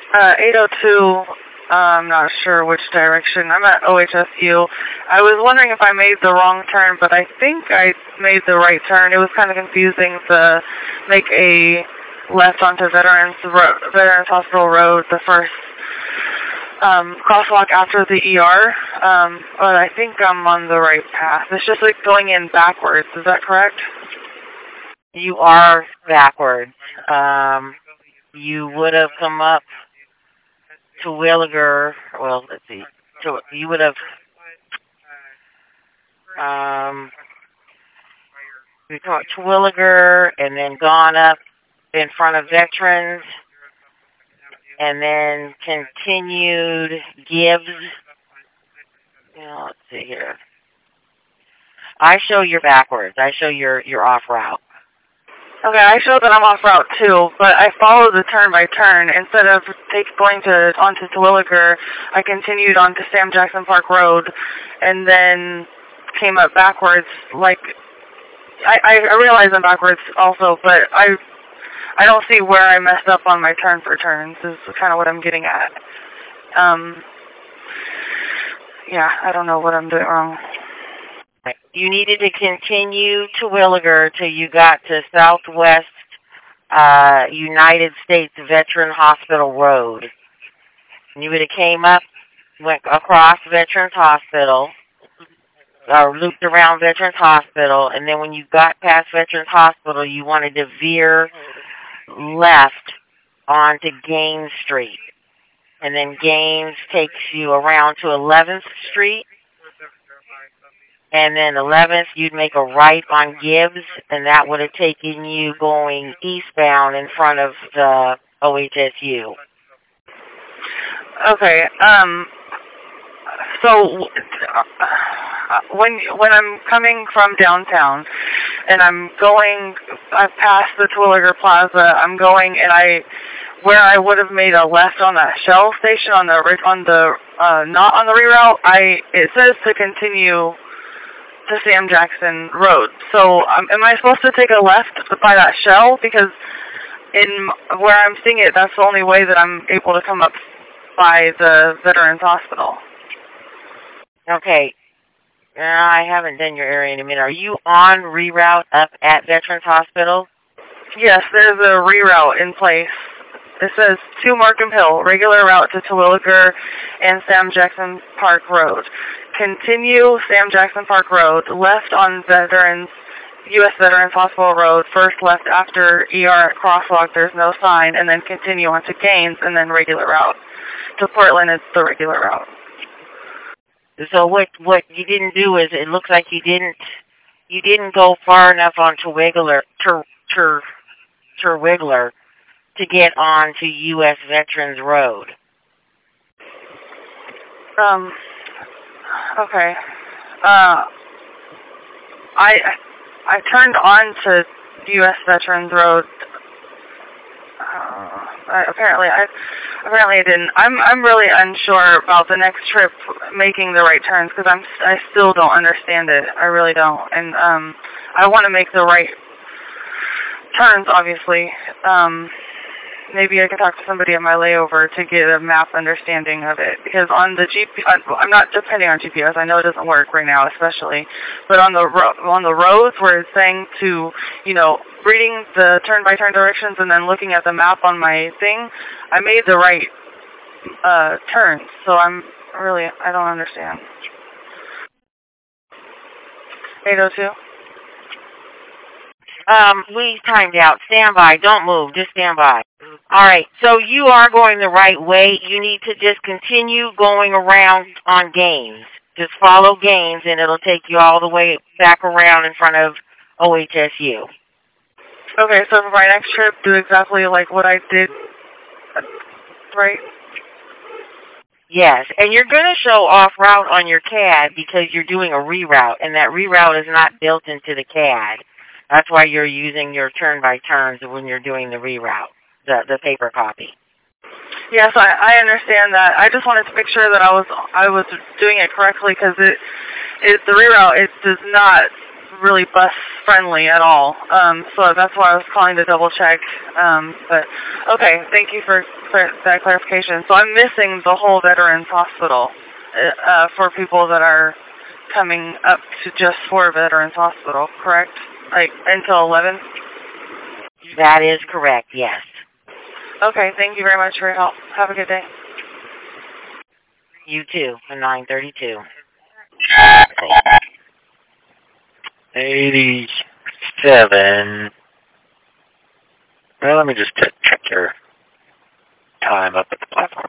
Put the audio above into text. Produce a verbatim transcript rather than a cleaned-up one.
Uh, eight oh two, uh, I'm not sure which direction. I'm at O H S U. I was wondering if I made the wrong turn, but I think I made the right turn. It was kind of confusing to make a left onto Veterans, Ro Veterans Hospital Road, the first um, crosswalk after the E R, um, but I think I'm on the right path. It's just like going in backwards. Is that correct? You are backwards. Um, you would have come up to Williger. Well, let's see. To, you would have um, you come up to Williger and then gone up in front of Veterans, and then continued Gibbs. You know, let's see here. I show you're backwards. I show you're you're off route. Okay, I show that I'm off route too, but I followed the turn by turn. Instead of take, going to onto Terwilliger, I continued onto Sam Jackson Park Road, and then came up backwards. Like I, I realize I'm backwards also, but I I don't see where I messed up on my turn for turns. Is kind of what I'm getting at. Um, yeah, I don't know what I'm doing wrong. You needed to continue to Williger till you got to Southwest uh, United States Veteran Hospital Road. And you would have came up, went across Veterans Hospital, or looped around Veterans Hospital, and then when you got past Veterans Hospital, you wanted to veer left onto Gaines Street. And then Gaines takes you around to eleventh Street. And then eleventh, you'd make a right on Gibbs, and that would have taken you going eastbound in front of the O H S U. Okay. Um. So uh, when when I'm coming from downtown, and I'm going, I've passed the Terwilliger Plaza. I'm going, and I where I would have made a left on that Shell station on the on the uh, not on the reroute. I it says to continue to Sam Jackson Road. So um, am I supposed to take a left by that Shell? Because in where I'm seeing it, that's the only way that I'm able to come up by the Veterans Hospital. Okay. Uh, I haven't done your area in a minute. Are you on reroute up at Veterans Hospital? Yes, there's a reroute in place. It says to Markham Hill, regular route to Terwilliger and Sam Jackson Park Road. Continue Sam Jackson Park Road, left on Veterans, U S Veterans Hospital Road, first left after E R at Crosswalk, there's no sign, and then continue on to Gaines, and then regular route. To Portland, it's the regular route. So what what you didn't do is, it looks like you didn't you didn't go far enough on Terwilliger Ter, Ter, Terwilliger to get on to U S Veterans Road. Um. Okay. Uh, I I turned on to U S Veterans Road. Uh, I, apparently, I apparently I didn't. I'm I'm really unsure about the next trip making the right turns because I'm I still don't understand it. I really don't, and um, I want to make the right turns. Obviously, um. Maybe I can talk to somebody at my layover to get a map understanding of it. Because on the G P S, I'm not depending on G P S. I know it doesn't work right now, especially. But on the ro on the roads where it's saying to, you know, reading the turn-by-turn directions and then looking at the map on my thing, I made the right uh, turns. So I'm really, I don't understand. eight oh two? Um, we timed out. Stand by. Don't move. Just stand by. All right. So you are going the right way. You need to just continue going around on Gaines. Just follow Gaines, and it'll take you all the way back around in front of O H S U. Okay. So for my next trip, do exactly like what I did, right? Yes. And you're going to show off route on your C A D because you're doing a reroute, and that reroute is not built into the C A D. That's why you're using your turn-by-turns when you're doing the reroute, the, the paper copy. Yes, I, I understand that. I just wanted to make sure that I was I was doing it correctly because it, it the reroute it does not really bus friendly at all. Um, so that's why I was calling to double check. Um, but okay, thank you for clar- that clarification. So I'm missing the whole Veterans Hospital uh, for people that are coming up to just for Veterans Hospital, correct? Like until eleven? That is correct, yes. Okay, thank you very much for your help. Have a good day. You too, at nine thirty-two. eighty-seven. Well, let me just check your time up at the platform.